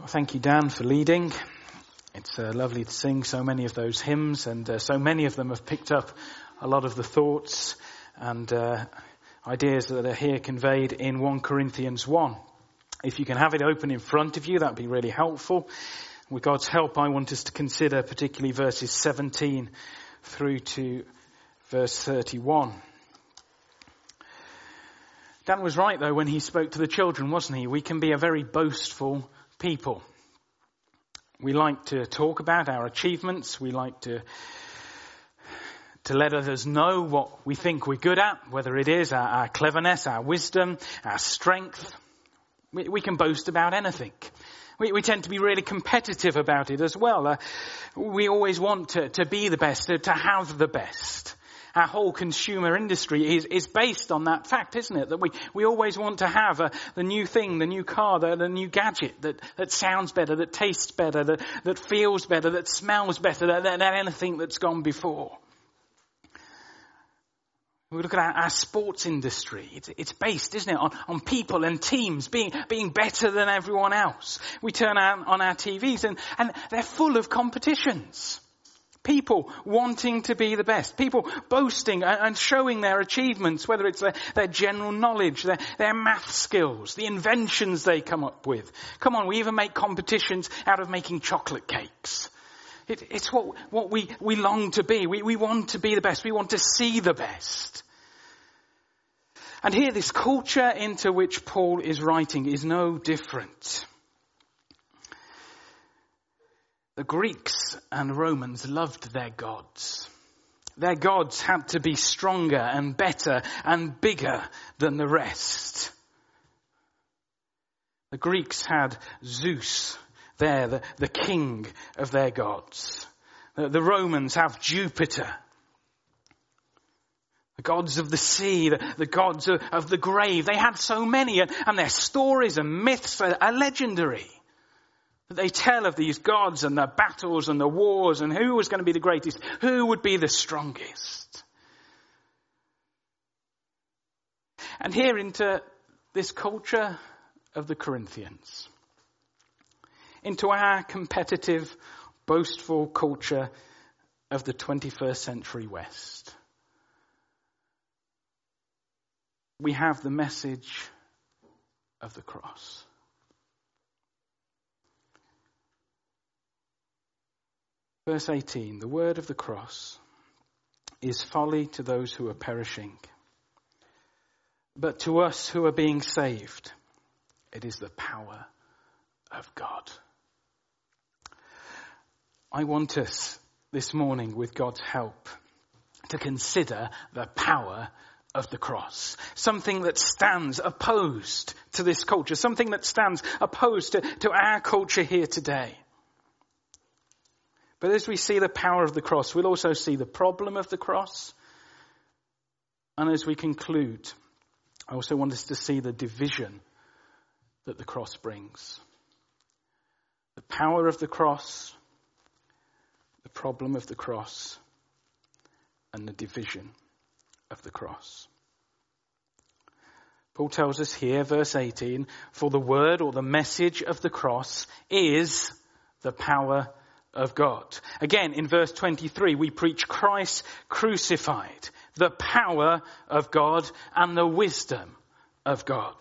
Thank you, Dan, for leading. It's lovely to sing so many of those hymns, and so many of them have picked up a lot of the thoughts and ideas that are here conveyed in 1 Corinthians 1. If you can have it open in front of you, that'd be really helpful. With God's help, I want us to consider particularly verses 17 through to verse 31. Dan was right, though, when he spoke to the children, wasn't he? We can be a very boastful people. We like to talk about our achievements. We like to let others know what we think we're good at, whether it is our cleverness, our wisdom, our strength. We can boast about anything. We tend to be really competitive about it as well. We always want to be the best, to have the best. Our whole consumer industry is based on that fact, isn't it? That we always want to have the new thing, the new car, the new gadget that sounds better, that tastes better, that feels better, that smells better than anything that's gone before. We look at our sports industry. It's based, isn't it, on people and teams being better than everyone else. We turn on our TVs and they're full of competitions. People wanting to be the best. People boasting and showing their achievements, whether it's their general knowledge, their math skills, the inventions they come up with. Come on, we even make competitions out of making chocolate cakes. It's what we long to be. We want to be the best. We want to see the best. And here, this culture into which Paul is writing is no different. The Greeks and Romans loved their gods. Their gods had to be stronger and better and bigger than the rest. The Greeks had Zeus there, the king of their gods. The Romans have Jupiter. The gods of the sea, the gods of the grave. They had so many, and their stories and myths are legendary. They tell of these gods and the battles and the wars and who was going to be the greatest, who would be the strongest. And here into this culture of the Corinthians, into our competitive, boastful culture of the 21st century West, we have the message of the cross. Verse 18, the word of the cross is folly to those who are perishing. But to us who are being saved, it is the power of God. I want us this morning, with God's help, to consider the power of the cross. Something that stands opposed to this culture. Something that stands opposed to our culture here today. But as we see the power of the cross, we'll also see the problem of the cross. And as we conclude, I also want us to see the division that the cross brings. The power of the cross, the problem of the cross, and the division of the cross. Paul tells us here, verse 18, for the word or the message of the cross is the power of God. Again, in verse 23, we preach Christ crucified, the power of God and the wisdom of God.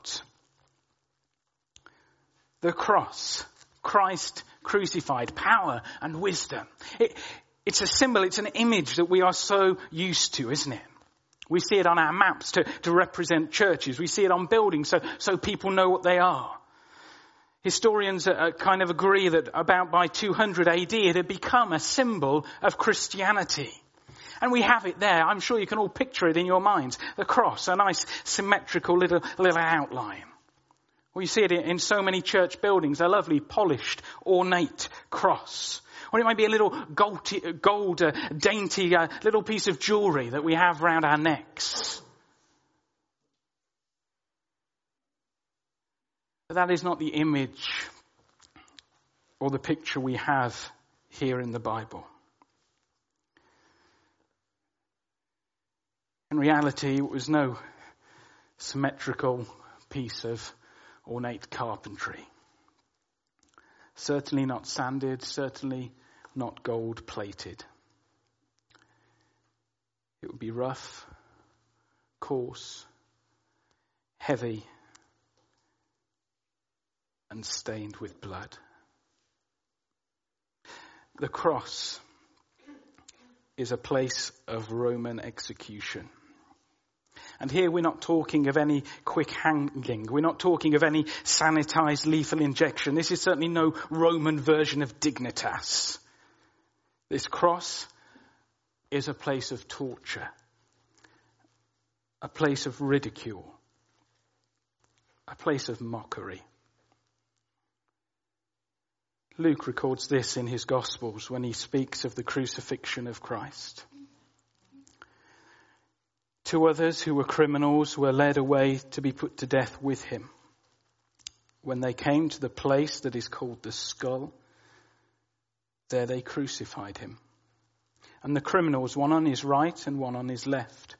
The cross, Christ crucified, power and wisdom. It's a symbol, it's an image that we are so used to, isn't it? We see it on our maps to represent churches. We see it on buildings so people know what they are. Historians kind of agree that about by 200 AD it had become a symbol of Christianity. And we have it there. I'm sure you can all picture it in your minds. The cross, a nice symmetrical little outline. Well, you see it in so many church buildings, a lovely polished, ornate cross. Or it might be a little gold dainty little piece of jewellery that we have round our necks. But that is not the image or the picture we have here in the Bible. In reality, it was no symmetrical piece of ornate carpentry. Certainly not sanded, certainly not gold plated. It would be rough, coarse, heavy, and stained with blood. The cross is a place of Roman execution. And here we're not talking of any quick hanging. We're not talking of any sanitized lethal injection. This is certainly no Roman version of dignitas. This cross is a place of torture, a place of ridicule, a place of mockery. Luke records this in his Gospels when he speaks of the crucifixion of Christ. 2 others who were criminals were led away to be put to death with him. When they came to the place that is called the Skull, there they crucified him. And the criminals, one on his right and one on his left.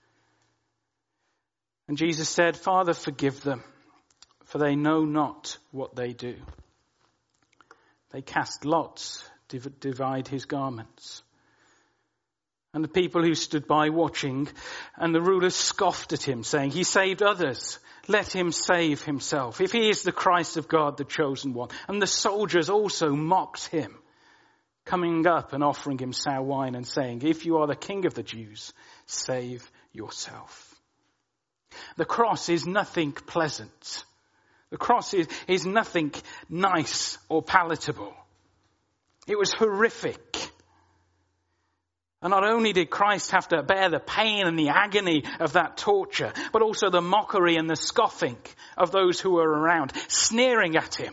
And Jesus said, "Father, forgive them, for they know not what they do." They cast lots to divide his garments. And the people who stood by watching, and the rulers scoffed at him, saying, "He saved others. Let him save himself, if he is the Christ of God, the chosen one." And the soldiers also mocked him, coming up and offering him sour wine and saying, "If you are the King of the Jews, save yourself." The cross is nothing pleasant. The cross is nothing nice or palatable. It was horrific. And not only did Christ have to bear the pain and the agony of that torture, but also the mockery and the scoffing of those who were around, sneering at him.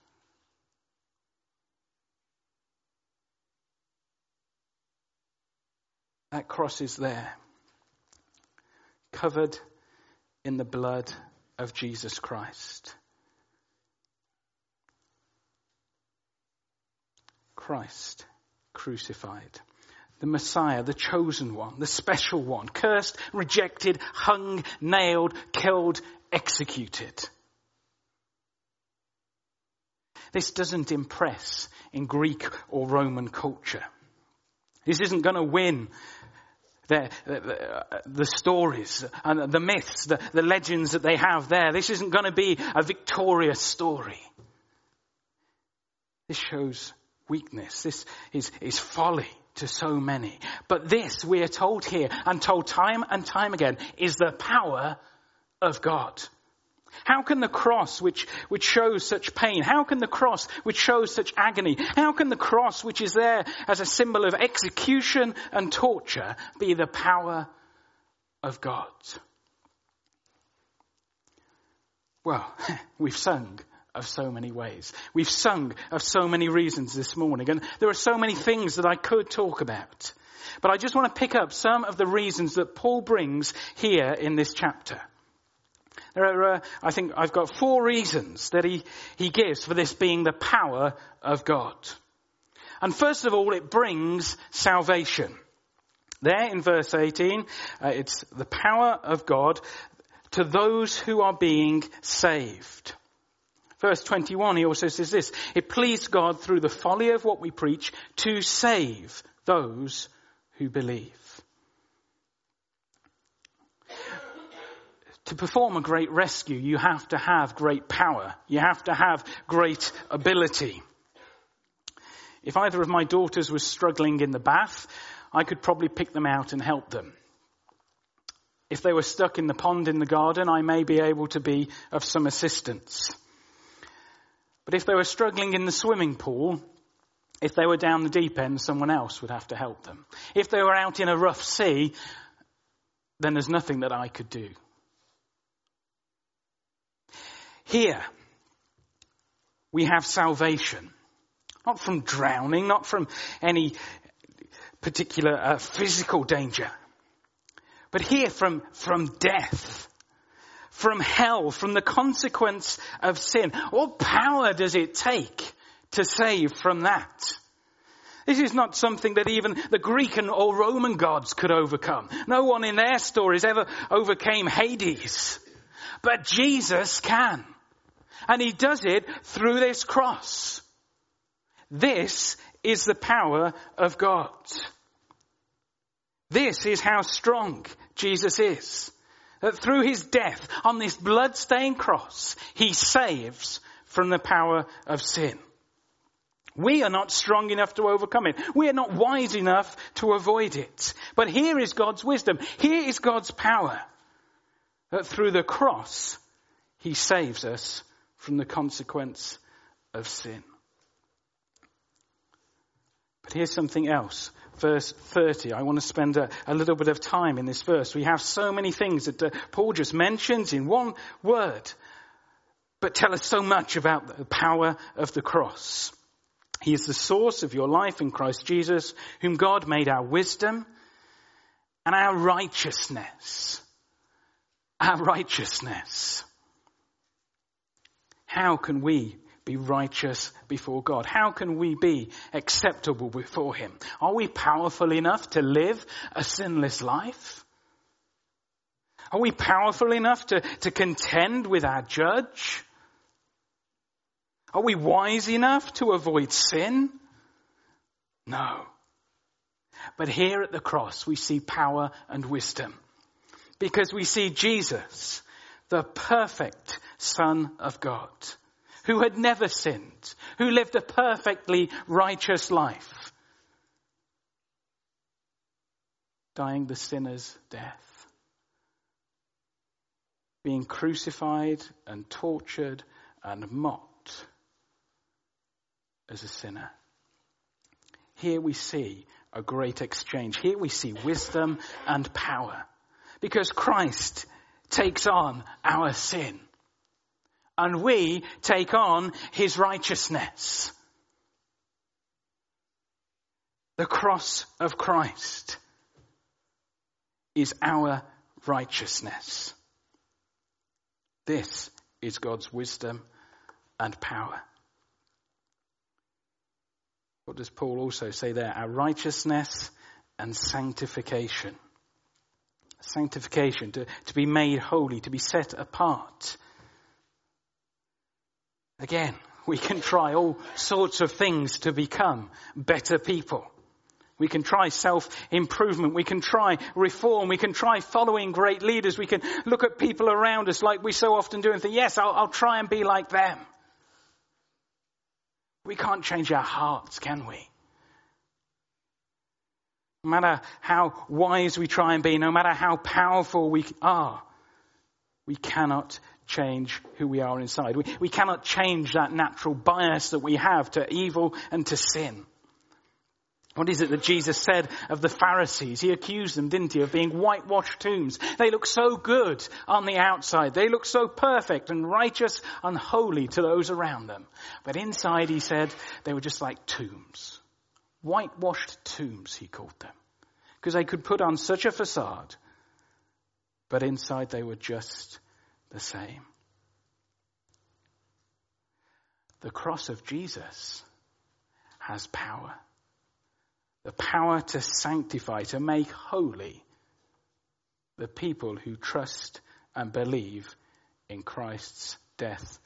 That cross is there, covered in the blood of Jesus Christ. Christ crucified. The Messiah, the chosen one, the special one, cursed, rejected, hung, nailed, killed, executed. This doesn't impress in Greek or Roman culture. This isn't going to win the stories and the myths, the legends that they have there. This isn't going to be a victorious story. This shows weakness. This is folly to so many. But this, we are told here, and told time and time again, is the power of God. How can the cross, which shows such pain, how can the cross, which shows such agony, how can the cross, which is there as a symbol of execution and torture, be the power of God? Well, we've sung of so many ways. We've sung of so many reasons this morning, and there are so many things that I could talk about. But I just want to pick up some of the reasons that Paul brings here in this chapter. There are, I think I've got 4 reasons that he gives for this being the power of God. And first of all, it brings salvation. There in verse 18, it's the power of God to those who are being saved. Verse 21, he also says this: "It pleased God through the folly of what we preach to save those who believe." To perform a great rescue, you have to have great power. You have to have great ability. If either of my daughters was struggling in the bath, I could probably pick them out and help them. If they were stuck in the pond in the garden, I may be able to be of some assistance. But if they were struggling in the swimming pool, if they were down the deep end, someone else would have to help them. If they were out in a rough sea, then there's nothing that I could do. Here, we have salvation. Not from drowning, not from any particular physical danger. But here from death. From hell, from the consequence of sin. What power does it take to save from that? This is not something that even the Greek or Roman gods could overcome. No one in their stories ever overcame Hades. But Jesus can. And he does it through this cross. This is the power of God. This is how strong Jesus is. That through his death on this blood-stained cross, he saves from the power of sin. We are not strong enough to overcome it. We are not wise enough to avoid it. But here is God's wisdom. Here is God's power. That through the cross, he saves us from the consequence of sin. But here's something else. Verse 30. I want to spend a little bit of time in this verse. We have so many things that Paul just mentions in one word, but tell us so much about the power of the cross. He is the source of your life in Christ Jesus, whom God made our wisdom and our righteousness. Our righteousness. How can we be righteous before God? How can we be acceptable before him? Are we powerful enough to live a sinless life? Are we powerful enough to contend with our judge? Are we wise enough to avoid sin? No. But here at the cross we see power and wisdom. Because we see Jesus, the perfect Son of God, who had never sinned, who lived a perfectly righteous life, dying the sinner's death, being crucified and tortured and mocked as a sinner. Here we see a great exchange. Here we see wisdom and power, because Christ takes on our sin. And we take on his righteousness. The cross of Christ is our righteousness. This is God's wisdom and power. What does Paul also say there? Our righteousness and sanctification. Sanctification, to be made holy, to be set apart. Again, we can try all sorts of things to become better people. We can try self-improvement. We can try reform. We can try following great leaders. We can look at people around us like we so often do and think, yes, I'll try and be like them. We can't change our hearts, can we? No matter how wise we try and be, no matter how powerful we are, we cannot change who we are inside. We cannot change that natural bias that we have to evil and to sin. What is it that Jesus said of the Pharisees? He accused them, didn't he, of being whitewashed tombs. They look so good on the outside. They look so perfect and righteous and holy to those around them. But inside, he said, they were just like tombs. Whitewashed tombs, he called them. Because they could put on such a facade, but inside they were just the same. The cross of Jesus has power. The power to sanctify, to make holy the people who trust and believe in Christ's death.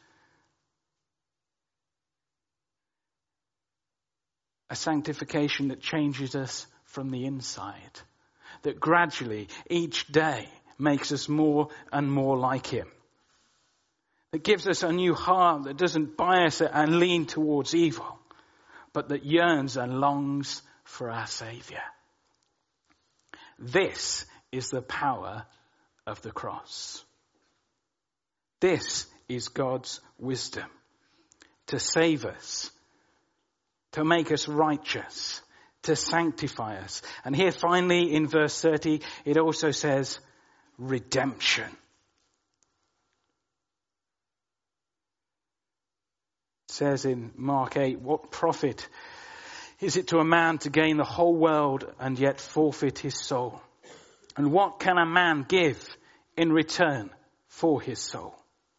A sanctification that changes us from the inside, that gradually, each day, makes us more and more like him. That gives us a new heart that doesn't bias it and lean towards evil, but that yearns and longs for our Saviour. This is the power of the cross. This is God's wisdom to save us, to make us righteous, to sanctify us. And here finally in verse 30, it also says redemption. It says in Mark 8, what profit is it to a man to gain the whole world and yet forfeit his soul? And what can a man give in return for his soul?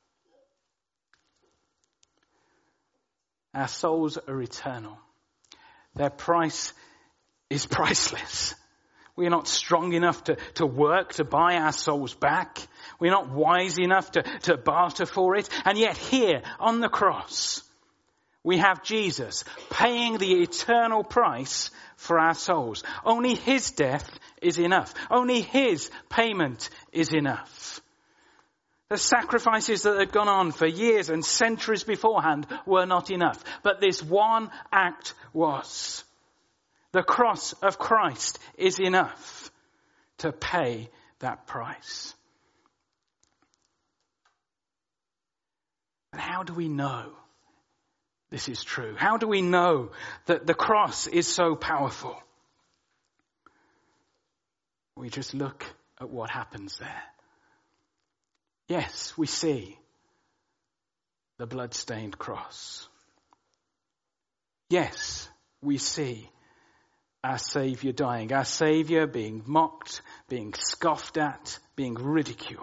Our souls are eternal. Their price is priceless. We are not strong enough to work to buy our souls back. We're not wise enough to barter for it. And yet here on the cross, We have Jesus paying the eternal price for our souls. Only his death is enough. Only his payment is enough. The sacrifices that had gone on for years and centuries beforehand were not enough. But this one act was. The cross of Christ is enough to pay that price. But how do we know this is true? How do we know that the cross is so powerful? We just look at what happens there. Yes, we see the blood-stained cross. Yes, we see our Saviour dying, our Saviour being mocked, being scoffed at, being ridiculed.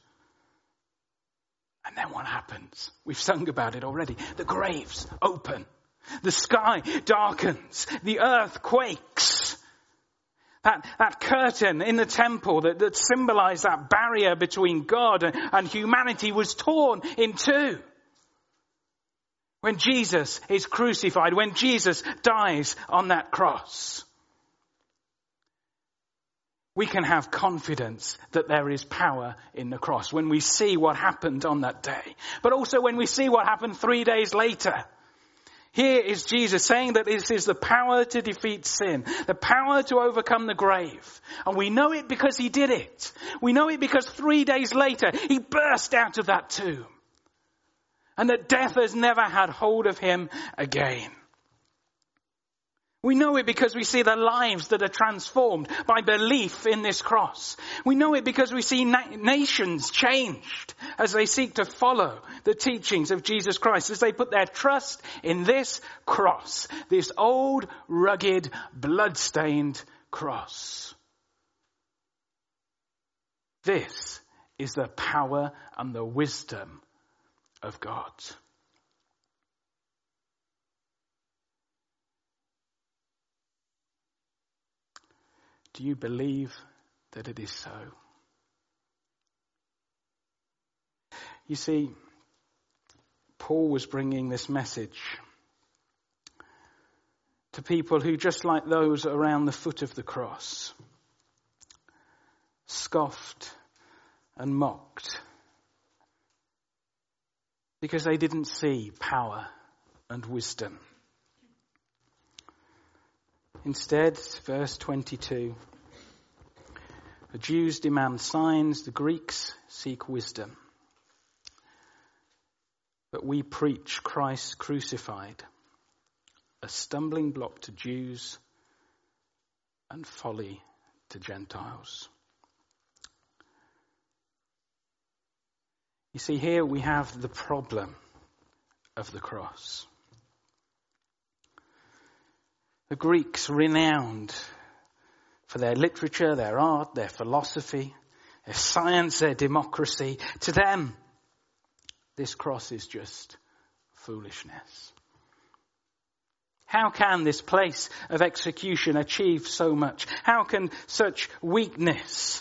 And then what happens? We've sung about it already. The graves open. The sky darkens. The earth quakes. That curtain in the temple that symbolized that barrier between God and humanity was torn in two. When Jesus is crucified, when Jesus dies on that cross, we can have confidence that there is power in the cross when we see what happened on that day. But also when we see what happened 3 days later. Here is Jesus saying that this is the power to defeat sin, the power to overcome the grave. And we know it because he did it. We know it because 3 days later he burst out of that tomb. And that death has never had hold of him again. We know it because we see the lives that are transformed by belief in this cross. We know it because we see nations changed as they seek to follow the teachings of Jesus Christ, as they put their trust in this cross, this old, rugged, blood-stained cross. This is the power and the wisdom of God. Do you believe that it is so? You see, Paul was bringing this message to people who, just like those around the foot of the cross, scoffed and mocked because they didn't see power and wisdom. Instead, verse 22, the Jews demand signs, the Greeks seek wisdom. But we preach Christ crucified, a stumbling block to Jews and folly to Gentiles. You see, here we have the problem of the cross. The Greeks, renowned for their literature, their art, their philosophy, their science, their democracy, to them, this cross is just foolishness. How can this place of execution achieve so much? How can such weakness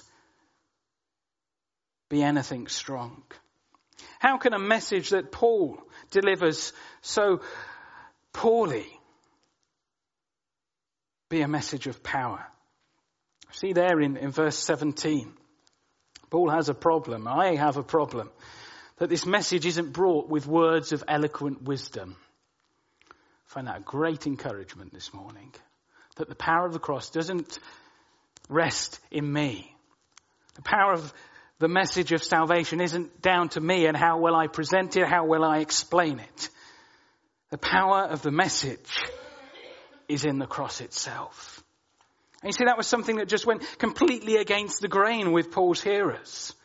be anything strong? How can a message that Paul delivers so poorly be a message of power? See there in verse 17, Paul has a problem. I have a problem that this message isn't brought with words of eloquent wisdom. I find that a great encouragement this morning, that the power of the cross doesn't rest in me. The power of the message of salvation isn't down to me and how well I present it, how well I explain it. The power of the message is in the cross itself. And you see, that was something that just went completely against the grain with Paul's hearers.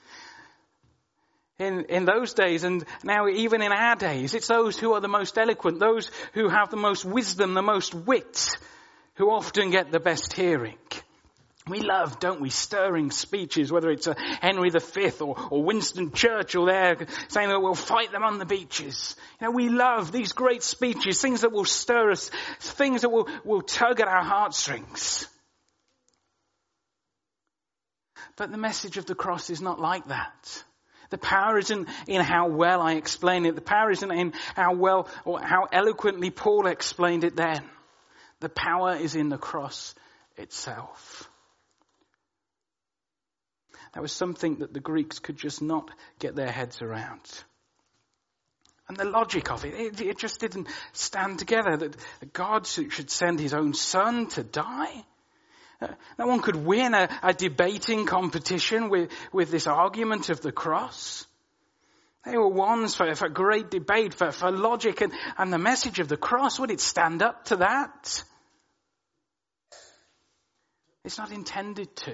In those days, and now even in our days, it's those who are the most eloquent, those who have the most wisdom, the most wit, who often get the best hearing. We love, don't we, stirring speeches, whether it's Henry V or Winston Churchill there saying that we'll fight them on the beaches. You know, we love these great speeches, things that will stir us, things that will tug at our heartstrings. But the message of the cross is not like that. The power isn't in how well I explain it. The power isn't in how well or how eloquently Paul explained it then. The power is in the cross itself. That was something that the Greeks could just not get their heads around. And the logic of it just didn't stand together. That God should send his own son to die. No one could win a debating competition with this argument of the cross. They were ones for great debate, for logic and the message of the cross. Would it stand up to that? It's not intended to.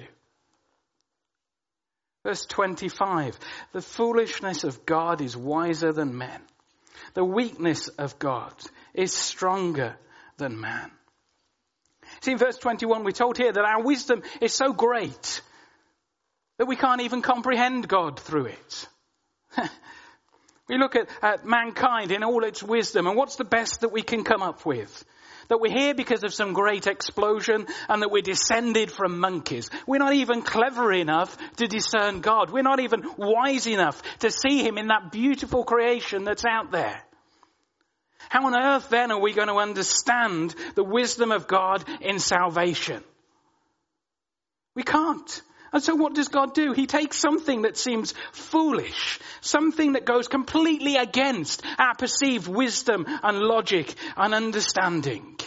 Verse 25, the foolishness of God is wiser than men. The weakness of God is stronger than man. See, in verse 21, we're told here that our wisdom is so great that we can't even comprehend God through it. We look at mankind in all its wisdom, and what's the best that we can come up with? That we're here because of some great explosion and that we're descended from monkeys. We're not even clever enough to discern God. We're not even wise enough to see him in that beautiful creation that's out there. How on earth then are we going to understand the wisdom of God in salvation? We can't. And so what does God do? He takes something that seems foolish, something that goes completely against our perceived wisdom and logic and understanding,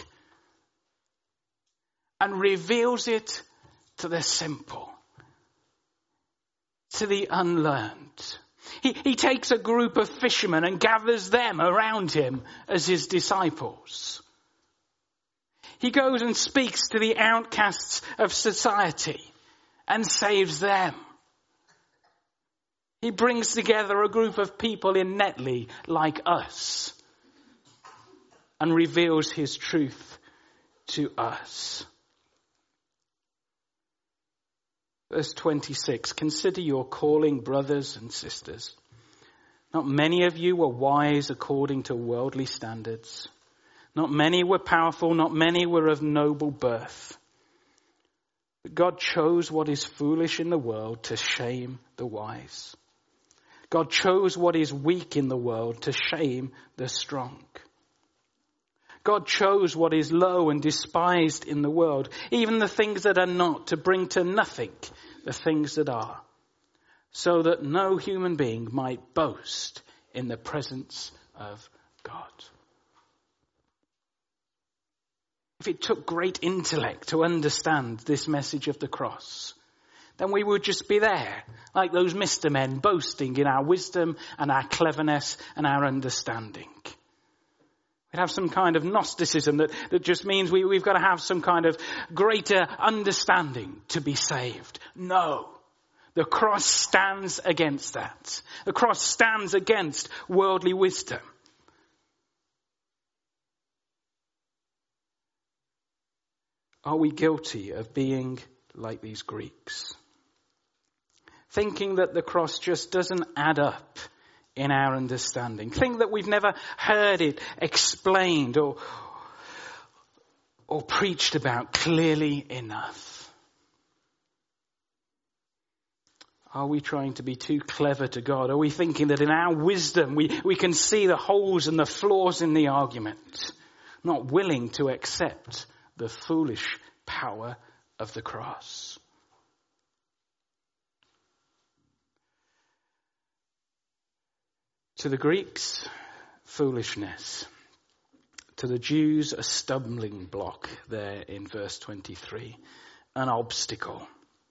and reveals it to the simple, to the unlearned. He takes a group of fishermen and gathers them around him as his disciples. He goes and speaks to the outcasts of society and saves them. He brings together a group of people in Netley like us and reveals his truth to us. Verse 26, consider your calling, brothers and sisters. Not many of you were wise according to worldly standards. Not many were powerful, not many were of noble birth. But God chose what is foolish in the world to shame the wise. God chose what is weak in the world to shame the strong. God chose what is low and despised in the world, even the things that are not, to bring to nothing the things that are, so that no human being might boast in the presence of God. If it took great intellect to understand this message of the cross, then we would just be there, like those Mr. Men, boasting in our wisdom and our cleverness and our understanding. We'd have some kind of Gnosticism that just means we've got to have some kind of greater understanding to be saved. No. The cross stands against that. The cross stands against worldly wisdom. Are we guilty of being like these Greeks? Thinking that the cross just doesn't add up in our understanding. Think that we've never heard it explained or preached about clearly enough. Are we trying to be too clever to God? Are we thinking that in our wisdom we can see the holes and the flaws in the argument, not willing to accept the foolish power of the cross? To the Greeks, foolishness. To the Jews, a stumbling block there in verse 23, an obstacle.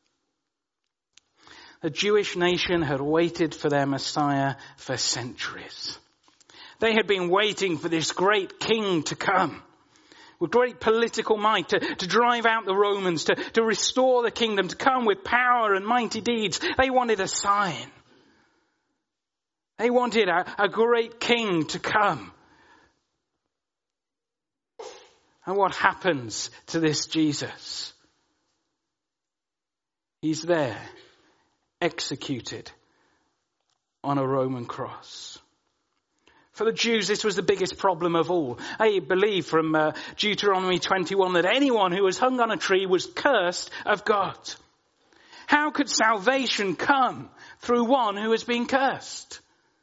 The Jewish nation had waited for their Messiah for centuries. They had been waiting for this great king to come with great political might to drive out the Romans, to restore the kingdom, to come with power and mighty deeds. They wanted a sign. They wanted a great king to come. And what happens to this Jesus? He's there, executed on a Roman cross. For the Jews, this was the biggest problem of all. They believe from Deuteronomy 21 that anyone who was hung on a tree was cursed of God. How could salvation come through one who has been cursed.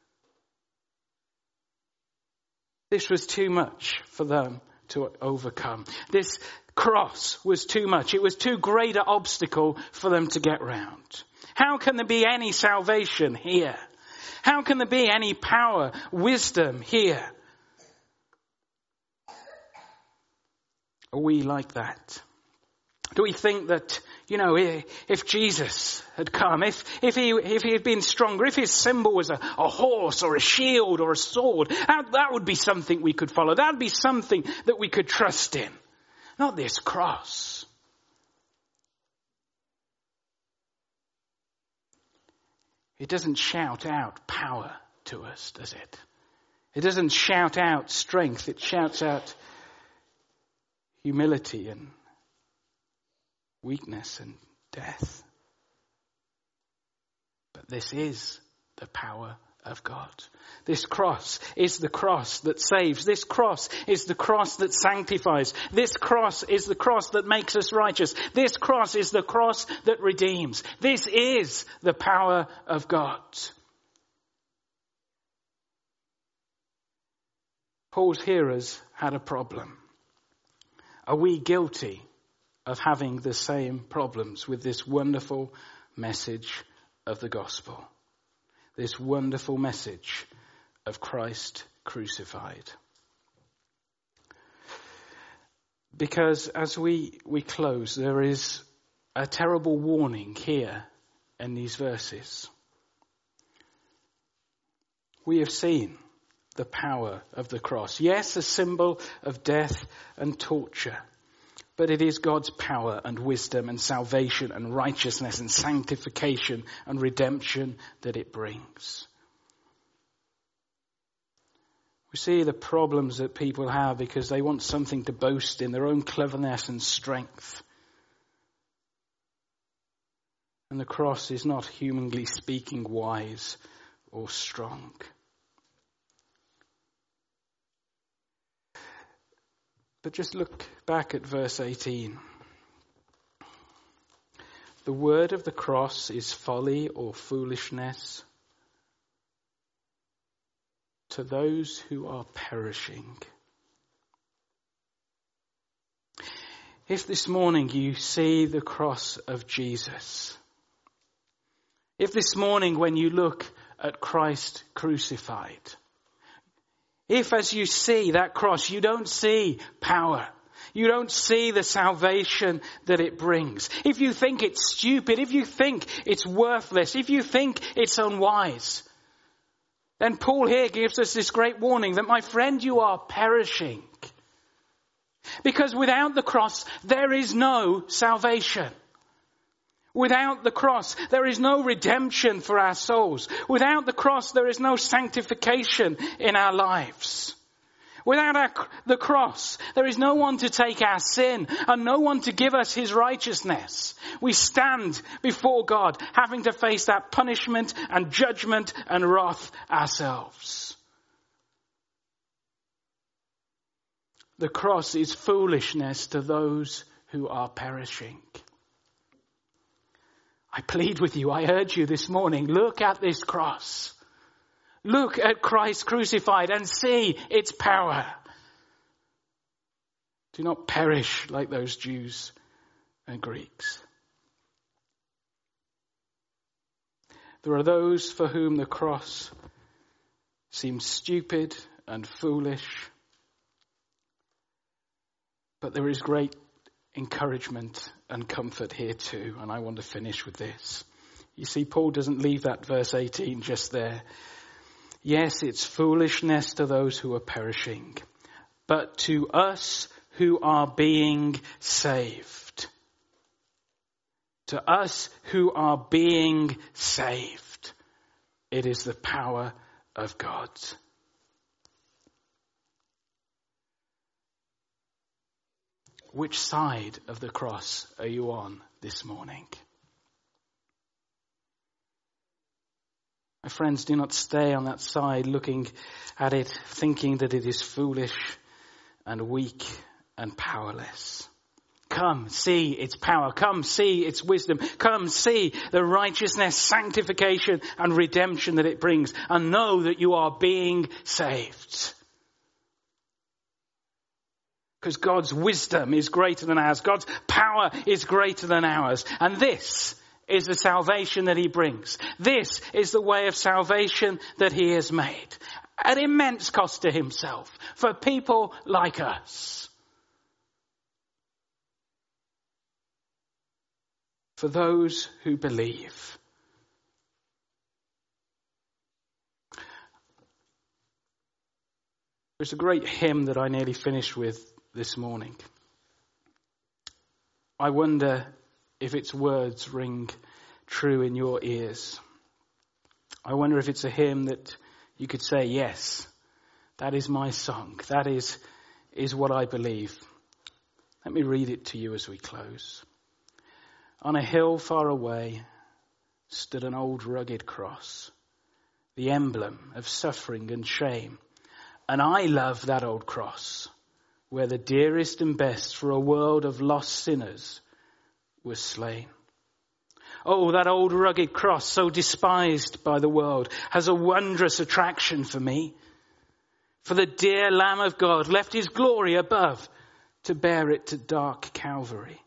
This was too much for them to overcome. This cross was too much. It was too great an obstacle for them to get round. How can there be any salvation here? How can there be any power, wisdom here? Are we like that? Do we think that, if Jesus had come, if he had been stronger, if his symbol was a horse or a shield or a sword, that would be something we could follow. That would be something that we could trust in. Not this cross. It doesn't shout out power to us, does it? It doesn't shout out strength. It shouts out humility and weakness and death. But this is the power of God. This cross is the cross that saves. This cross is the cross that sanctifies. This cross is the cross that makes us righteous. This cross is the cross that redeems. This is the power of God. Paul's hearers had a problem. Are we guilty of having the same problems with this wonderful message of the gospel? This wonderful message of Christ crucified. Because as we close, there is a terrible warning here in these verses. We have seen the power of the cross. Yes, a symbol of death and torture. But it is God's power and wisdom and salvation and righteousness and sanctification and redemption that it brings. We see the problems that people have because they want something to boast in, their own cleverness and strength. And the cross is not, humanly speaking, wise or strong. But just look back at verse 18. The word of the cross is folly or foolishness to those who are perishing. If this morning you see the cross of Jesus, if this morning when you look at Christ crucified, if as you see that cross, you don't see power, you don't see the salvation that it brings, if you think it's stupid, if you think it's worthless, if you think it's unwise, then Paul here gives us this great warning that, my friend, you are perishing. Because without the cross, there is no salvation. Without the cross, there is no redemption for our souls. Without the cross, there is no sanctification in our lives. Without the cross, there is no one to take our sin and no one to give us his righteousness. We stand before God having to face that punishment and judgment and wrath ourselves. The cross is foolishness to those who are perishing. I plead with you, I urge you this morning, look at this cross. Look at Christ crucified and see its power. Do not perish like those Jews and Greeks. There are those for whom the cross seems stupid and foolish, but there is great encouragement and comfort here too. And I want to finish with this. You see, Paul doesn't leave that verse 18 just there. Yes, it's foolishness to those who are perishing, but to us who are being saved. To us who are being saved, it is the power of God. Which side of the cross are you on this morning? My friends, do not stay on that side looking at it, thinking that it is foolish and weak and powerless. come see its power. Come see its wisdom. Come see the righteousness, sanctification and redemption that it brings, and know that you are being saved. Because God's wisdom is greater than ours. God's power is greater than ours. And this is the salvation that he brings. This is the way of salvation that he has made. At immense cost to himself for people like us. For those who believe. There's a great hymn that I nearly finished with this morning. I wonder if its words ring true in your ears. I wonder if it's a hymn that you could say, yes, that is my song. That is what I believe. Let me read it to you as we close. On a hill far away stood an old rugged cross, the emblem of suffering and shame. And I love that old cross, where the dearest and best for a world of lost sinners was slain. Oh, that old rugged cross, so despised by the world, has a wondrous attraction for me. For the dear Lamb of God left his glory above to bear it to dark Calvary.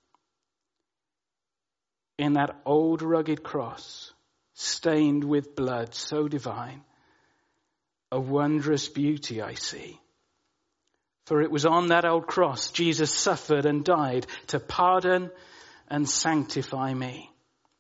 In that old rugged cross, stained with blood so divine, a wondrous beauty I see. For it was on that old cross Jesus suffered and died to pardon and sanctify me.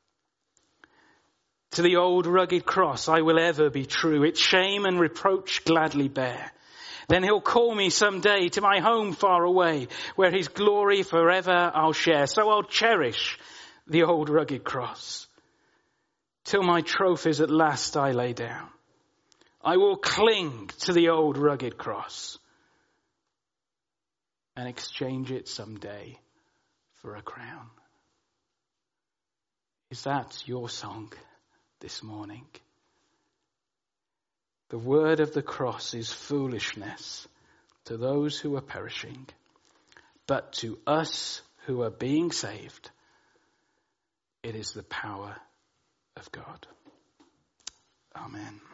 To the old rugged cross I will ever be true, its shame and reproach gladly bear. Then he'll call me someday to my home far away, where his glory forever I'll share. So I'll cherish the old rugged cross, till my trophies at last I lay down. I will cling to the old rugged cross and exchange it someday for a crown. Is that your song this morning? The word of the cross is foolishness to those who are perishing, but to us who are being saved, it is the power of God. Amen.